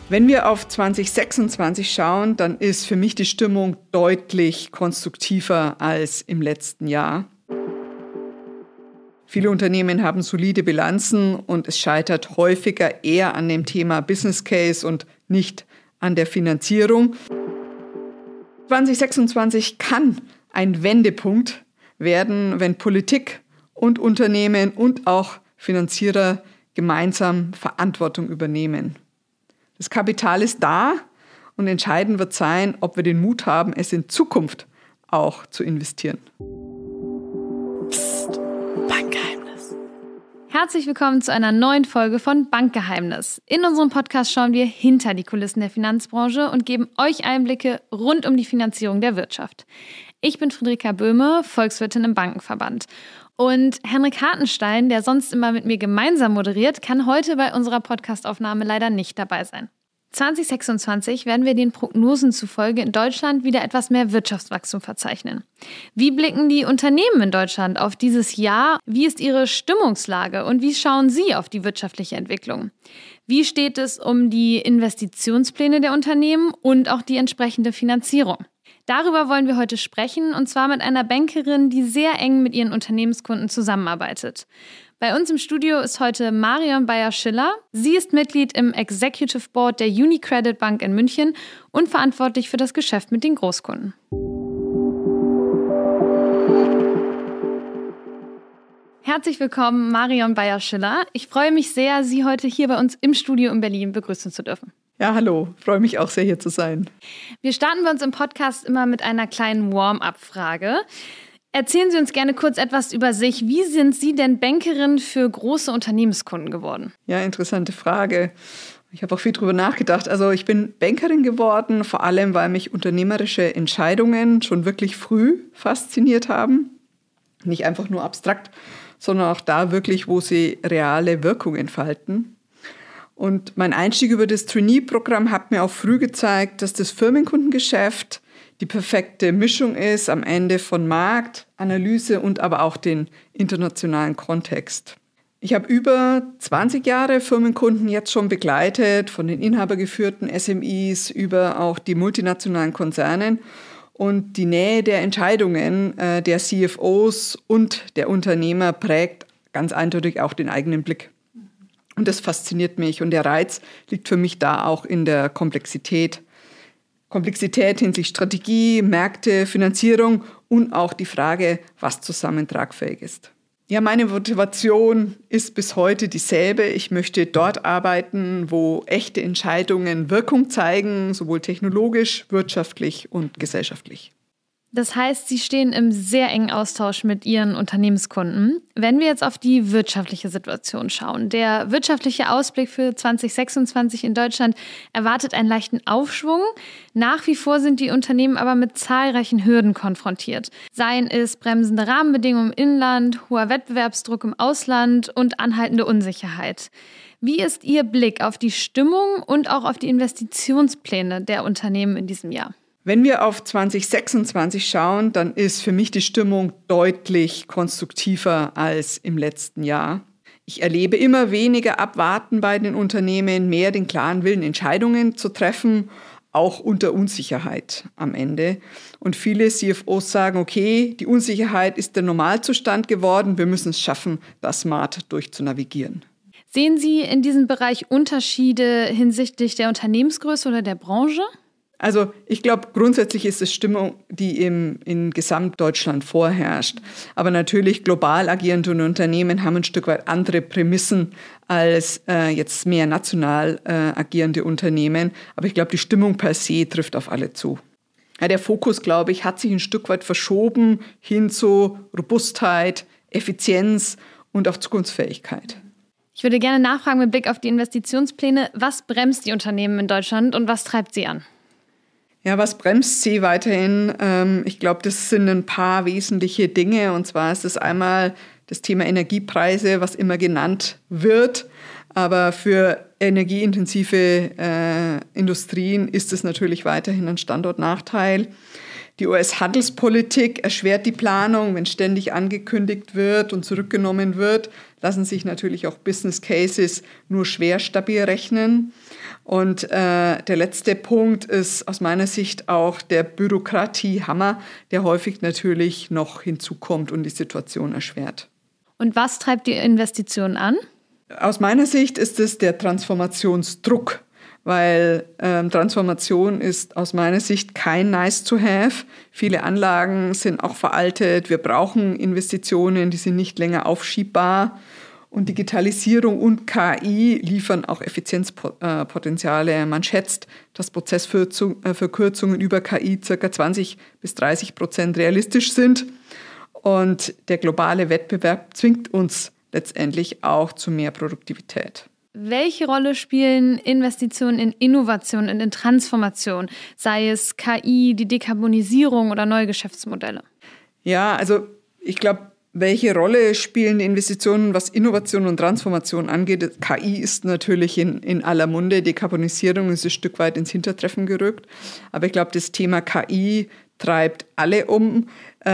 Wenn wir auf 2026 schauen, dann ist für mich die Stimmung deutlich konstruktiver als im letzten Jahr. Viele Unternehmen haben solide Bilanzen und es scheitert häufiger eher an dem Thema Business Case und nicht an der Finanzierung. 2026 kann ein Wendepunkt werden, wenn Politik und Unternehmen und auch Finanzierer gemeinsam Verantwortung übernehmen. Das Kapital ist da und entscheidend wird sein, ob wir den Mut haben, es in Zukunft auch zu investieren. Psst, Bankgeheimnis. Herzlich willkommen zu einer neuen Folge von Bankgeheimnis. In unserem Podcast schauen wir hinter die Kulissen der Finanzbranche und geben euch Einblicke rund um die Finanzierung der Wirtschaft. Ich bin Friederike Böhme, Volkswirtin im Bankenverband. Und Henrik Hartenstein, der sonst immer mit mir gemeinsam moderiert, kann heute bei unserer Podcastaufnahme leider nicht dabei sein. 2026 werden wir den Prognosen zufolge in Deutschland wieder etwas mehr Wirtschaftswachstum verzeichnen. Wie blicken die Unternehmen in Deutschland auf dieses Jahr? Wie ist ihre Stimmungslage und wie schauen Sie auf die wirtschaftliche Entwicklung? Wie steht es um die Investitionspläne der Unternehmen und auch die entsprechende Finanzierung? Darüber wollen wir heute sprechen, und zwar mit einer Bankerin, die sehr eng mit ihren Unternehmenskunden zusammenarbeitet. Bei uns im Studio ist heute Marion Bayer-Schiller. Sie ist Mitglied im Executive Board der UniCredit Bank in München und verantwortlich für das Geschäft mit den Großkunden. Herzlich willkommen, Marion Bayer-Schiller. Ich freue mich sehr, Sie heute hier bei uns im Studio in Berlin begrüßen zu dürfen. Ja, hallo. Freue mich auch sehr, hier zu sein. Wir starten bei uns im Podcast immer mit einer kleinen Warm-up-Frage. Erzählen Sie uns gerne kurz etwas über sich. Wie sind Sie denn Bankerin für große Unternehmenskunden geworden? Ja, interessante Frage. Ich habe auch viel drüber nachgedacht. Also ich bin Bankerin geworden, vor allem, weil mich unternehmerische Entscheidungen schon wirklich früh fasziniert haben. Nicht einfach nur abstrakt, sondern auch da wirklich, wo sie reale Wirkung entfalten. Und mein Einstieg über das Trainee-Programm hat mir auch früh gezeigt, dass das Firmenkundengeschäft die perfekte Mischung ist am Ende von Markt, Analyse und aber auch den internationalen Kontext. Ich habe über 20 Jahre Firmenkunden jetzt schon begleitet, von den inhabergeführten SMEs über auch die multinationalen Konzernen. Und die Nähe der Entscheidungen der CFOs und der Unternehmer prägt ganz eindeutig auch den eigenen Blick. Und das fasziniert mich. Und der Reiz liegt für mich da auch in der Komplexität. Komplexität hinsichtlich Strategie, Märkte, Finanzierung und auch die Frage, was zusammen tragfähig ist. Ja, meine Motivation ist bis heute dieselbe. Ich möchte dort arbeiten, wo echte Entscheidungen Wirkung zeigen, sowohl technologisch, wirtschaftlich und gesellschaftlich. Das heißt, Sie stehen im sehr engen Austausch mit Ihren Unternehmenskunden. Wenn wir jetzt auf die wirtschaftliche Situation schauen, der wirtschaftliche Ausblick für 2026 in Deutschland erwartet einen leichten Aufschwung. Nach wie vor sind die Unternehmen aber mit zahlreichen Hürden konfrontiert. Seien es bremsende Rahmenbedingungen im Inland, hoher Wettbewerbsdruck im Ausland und anhaltende Unsicherheit. Wie ist Ihr Blick auf die Stimmung und auch auf die Investitionspläne der Unternehmen in diesem Jahr? Wenn wir auf 2026 schauen, dann ist für mich die Stimmung deutlich konstruktiver als im letzten Jahr. Ich erlebe immer weniger Abwarten bei den Unternehmen, mehr den klaren Willen, Entscheidungen zu treffen, auch unter Unsicherheit am Ende. Und viele CFOs sagen, okay, die Unsicherheit ist der Normalzustand geworden, wir müssen es schaffen, da smart durchzunavigieren. Sehen Sie in diesem Bereich Unterschiede hinsichtlich der Unternehmensgröße oder der Branche? Also ich glaube, grundsätzlich ist es Stimmung, die in Gesamtdeutschland vorherrscht. Aber natürlich global agierende Unternehmen haben ein Stück weit andere Prämissen als jetzt mehr national agierende Unternehmen. Aber ich glaube, die Stimmung per se trifft auf alle zu. Ja, der Fokus, glaube ich, hat sich ein Stück weit verschoben hin zu Robustheit, Effizienz und auch Zukunftsfähigkeit. Ich würde gerne nachfragen mit Blick auf die Investitionspläne. Was bremst die Unternehmen in Deutschland und was treibt sie an? Ja, was bremst sie weiterhin? Ich glaube, das sind ein paar wesentliche Dinge. Und zwar ist es einmal das Thema Energiepreise, was immer genannt wird. Aber für energieintensive Industrien ist es natürlich weiterhin ein Standortnachteil. Die US-Handelspolitik erschwert die Planung, wenn ständig angekündigt wird und zurückgenommen wird, lassen sich natürlich auch Business Cases nur schwer stabil rechnen. Und der letzte Punkt ist aus meiner Sicht auch der Bürokratiehammer, der häufig natürlich noch hinzukommt und die Situation erschwert. Und was treibt die Investitionen an? Aus meiner Sicht ist es der Transformationsdruck, weil Transformation ist aus meiner Sicht kein nice to have. Viele Anlagen sind auch veraltet. Wir brauchen Investitionen, die sind nicht länger aufschiebbar. Und Digitalisierung und KI liefern auch Effizienzpotenziale. Man schätzt, dass Prozessverkürzungen über KI ca. 20-30% realistisch sind. Und der globale Wettbewerb zwingt uns letztendlich auch zu mehr Produktivität. Welche Rolle spielen Investitionen in Innovation und in Transformation, sei es KI, die Dekarbonisierung oder neue Geschäftsmodelle? Ja, also ich glaube, welche Rolle spielen die Investitionen, was Innovation und Transformation angeht? KI ist natürlich in aller Munde, Dekarbonisierung ist ein Stück weit ins Hintertreffen gerückt. Aber ich glaube, das Thema KI treibt alle um.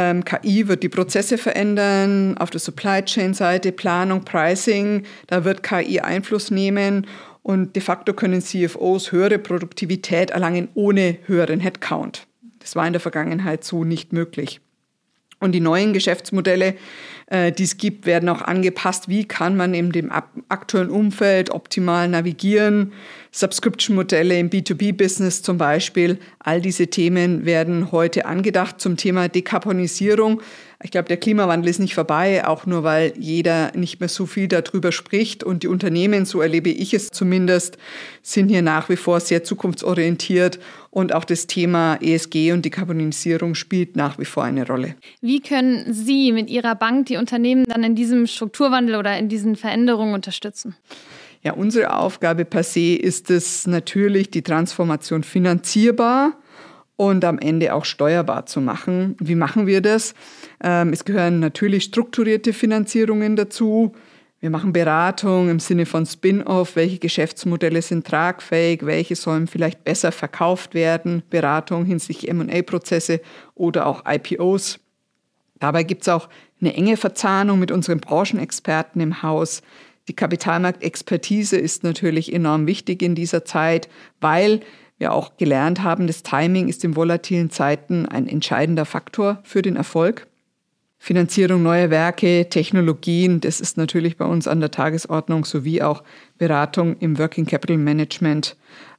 KI wird die Prozesse verändern, auf der Supply-Chain-Seite, Planung, Pricing, da wird KI Einfluss nehmen und de facto können CFOs höhere Produktivität erlangen ohne höheren Headcount. Das war in der Vergangenheit so nicht möglich. Und die neuen Geschäftsmodelle, die es gibt, werden auch angepasst. Wie kann man in dem aktuellen Umfeld optimal navigieren? Subscription-Modelle im B2B-Business zum Beispiel. All diese Themen werden heute angedacht zum Thema Dekarbonisierung. Ich glaube, der Klimawandel ist nicht vorbei, auch nur weil jeder nicht mehr so viel darüber spricht. Und die Unternehmen, so erlebe ich es zumindest, sind hier nach wie vor sehr zukunftsorientiert. Und auch das Thema ESG und Dekarbonisierung spielt nach wie vor eine Rolle. Wie können Sie mit Ihrer Bank die Unternehmen dann in diesem Strukturwandel oder in diesen Veränderungen unterstützen? Ja, unsere Aufgabe per se ist es natürlich, die Transformation finanzierbar und am Ende auch steuerbar zu machen. Wie machen wir das? Es gehören natürlich strukturierte Finanzierungen dazu. Wir machen Beratung im Sinne von Spin-off, welche Geschäftsmodelle sind tragfähig, welche sollen vielleicht besser verkauft werden, Beratung hinsichtlich M&A-Prozesse oder auch IPOs. Dabei gibt es auch eine enge Verzahnung mit unseren Branchenexperten im Haus. Die Kapitalmarktexpertise ist natürlich enorm wichtig in dieser Zeit, weil wir auch gelernt haben, das Timing ist in volatilen Zeiten ein entscheidender Faktor für den Erfolg. Finanzierung neuer Werke, Technologien, das ist natürlich bei uns an der Tagesordnung, sowie auch Beratung im Working Capital Management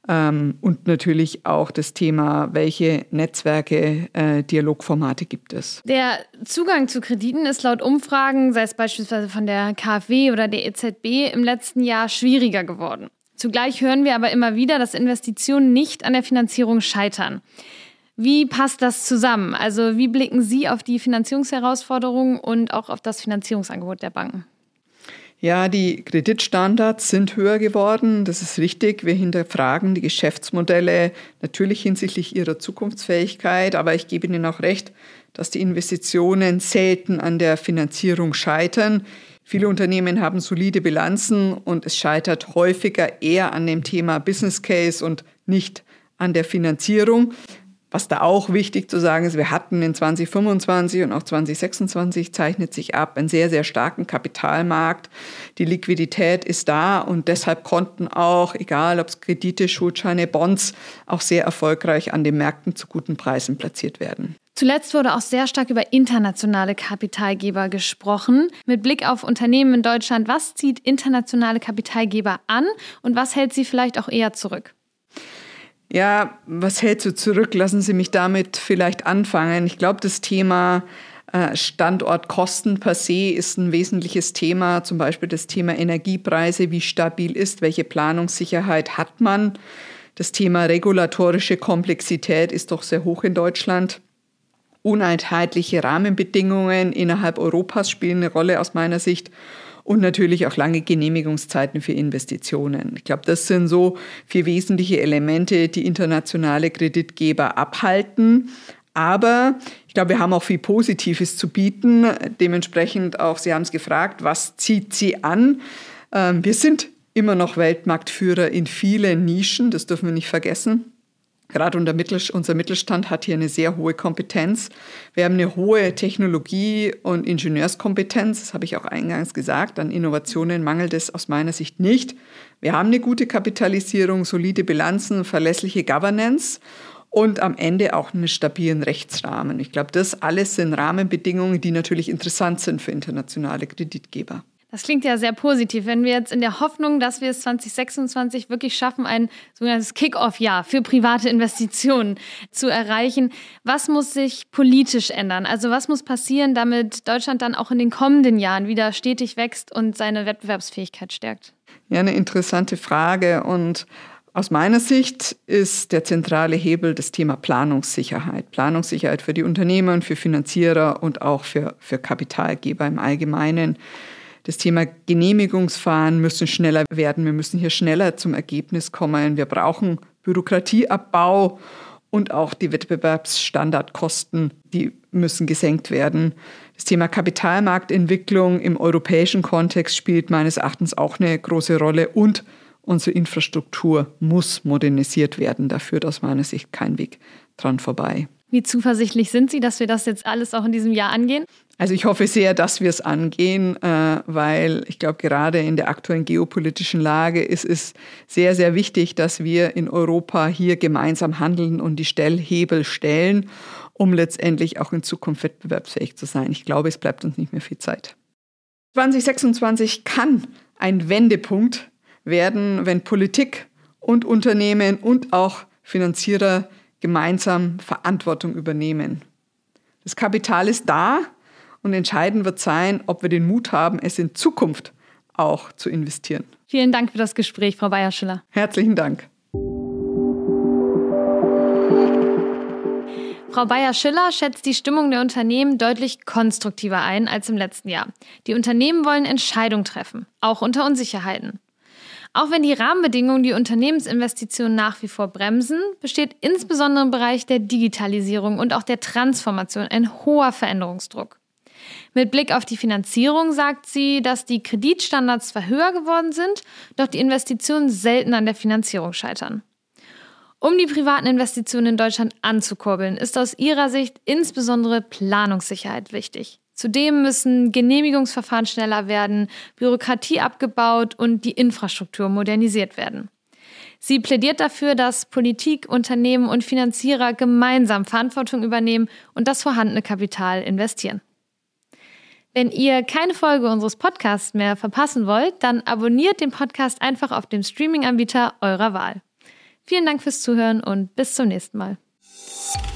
und natürlich auch das Thema, welche Netzwerke, Dialogformate gibt es. Der Zugang zu Krediten ist laut Umfragen, sei es beispielsweise von der KfW oder der EZB, im letzten Jahr schwieriger geworden. Zugleich hören wir aber immer wieder, dass Investitionen nicht an der Finanzierung scheitern. Wie passt das zusammen? Also wie blicken Sie auf die Finanzierungsherausforderungen und auch auf das Finanzierungsangebot der Banken? Ja, die Kreditstandards sind höher geworden, das ist richtig. Wir hinterfragen die Geschäftsmodelle natürlich hinsichtlich ihrer Zukunftsfähigkeit, aber ich gebe Ihnen auch recht, dass die Investitionen selten an der Finanzierung scheitern. Viele Unternehmen haben solide Bilanzen und es scheitert häufiger eher an dem Thema Business Case und nicht an der Finanzierung. Was da auch wichtig zu sagen ist, wir hatten in 2025 und auch 2026 zeichnet sich ab einen sehr, sehr starken Kapitalmarkt. Die Liquidität ist da und deshalb konnten auch, egal ob es Kredite, Schuldscheine, Bonds, auch sehr erfolgreich an den Märkten zu guten Preisen platziert werden. Zuletzt wurde auch sehr stark über internationale Kapitalgeber gesprochen. Mit Blick auf Unternehmen in Deutschland, was zieht internationale Kapitalgeber an und was hält sie vielleicht auch eher zurück? Ja, was hält so zurück? Lassen Sie mich damit vielleicht anfangen. Ich glaube, das Thema Standortkosten per se ist ein wesentliches Thema. Zum Beispiel das Thema Energiepreise, wie stabil ist, welche Planungssicherheit hat man. Das Thema regulatorische Komplexität ist doch sehr hoch in Deutschland. Uneinheitliche Rahmenbedingungen innerhalb Europas spielen eine Rolle aus meiner Sicht. Und natürlich auch lange Genehmigungszeiten für Investitionen. Ich glaube, das sind so 4 wesentliche Elemente, die internationale Kreditgeber abhalten. Aber ich glaube, wir haben auch viel Positives zu bieten. Dementsprechend auch, Sie haben es gefragt, was zieht Sie an? Wir sind immer noch Weltmarktführer in vielen Nischen, das dürfen wir nicht vergessen. Gerade unser Mittelstand hat hier eine sehr hohe Kompetenz. Wir haben eine hohe Technologie- und Ingenieurskompetenz, das habe ich auch eingangs gesagt. An Innovationen mangelt es aus meiner Sicht nicht. Wir haben eine gute Kapitalisierung, solide Bilanzen, verlässliche Governance und am Ende auch einen stabilen Rechtsrahmen. Ich glaube, das alles sind Rahmenbedingungen, die natürlich interessant sind für internationale Kreditgeber. Das klingt ja sehr positiv. Wenn wir jetzt in der Hoffnung, dass wir es 2026 wirklich schaffen, ein sogenanntes Kick-off-Jahr für private Investitionen zu erreichen, was muss sich politisch ändern? Also was muss passieren, damit Deutschland dann auch in den kommenden Jahren wieder stetig wächst und seine Wettbewerbsfähigkeit stärkt? Ja, eine interessante Frage. Und aus meiner Sicht ist der zentrale Hebel das Thema Planungssicherheit. Planungssicherheit für die Unternehmer und für Finanzierer und auch für Kapitalgeber im Allgemeinen. Das Thema Genehmigungsverfahren müssen schneller werden. Wir müssen hier schneller zum Ergebnis kommen. Wir brauchen Bürokratieabbau und auch die Wettbewerbsstandardkosten, die müssen gesenkt werden. Das Thema Kapitalmarktentwicklung im europäischen Kontext spielt meines Erachtens auch eine große Rolle und unsere Infrastruktur muss modernisiert werden. Da führt aus meiner Sicht kein Weg dran vorbei. Wie zuversichtlich sind Sie, dass wir das jetzt alles auch in diesem Jahr angehen? Also ich hoffe sehr, dass wir es angehen, weil ich glaube, gerade in der aktuellen geopolitischen Lage ist es sehr, sehr wichtig, dass wir in Europa hier gemeinsam handeln und die Stellhebel stellen, um letztendlich auch in Zukunft wettbewerbsfähig zu sein. Ich glaube, es bleibt uns nicht mehr viel Zeit. 2026 kann ein Wendepunkt werden, wenn Politik und Unternehmen und auch Finanzierer gemeinsam Verantwortung übernehmen. Das Kapital ist da und entscheidend wird sein, ob wir den Mut haben, es in Zukunft auch zu investieren. Vielen Dank für das Gespräch, Frau Beyer-Schiller. Herzlichen Dank. Frau Beyer-Schiller schätzt die Stimmung der Unternehmen deutlich konstruktiver ein als im letzten Jahr. Die Unternehmen wollen Entscheidungen treffen, auch unter Unsicherheiten. Auch wenn die Rahmenbedingungen die Unternehmensinvestitionen nach wie vor bremsen, besteht insbesondere im Bereich der Digitalisierung und auch der Transformation ein hoher Veränderungsdruck. Mit Blick auf die Finanzierung sagt sie, dass die Kreditstandards zwar höher geworden sind, doch die Investitionen selten an der Finanzierung scheitern. Um die privaten Investitionen in Deutschland anzukurbeln, ist aus ihrer Sicht insbesondere Planungssicherheit wichtig. Zudem müssen Genehmigungsverfahren schneller werden, Bürokratie abgebaut und die Infrastruktur modernisiert werden. Sie plädiert dafür, dass Politik, Unternehmen und Finanzierer gemeinsam Verantwortung übernehmen und das vorhandene Kapital investieren. Wenn ihr keine Folge unseres Podcasts mehr verpassen wollt, dann abonniert den Podcast einfach auf dem Streaming-Anbieter eurer Wahl. Vielen Dank fürs Zuhören und bis zum nächsten Mal.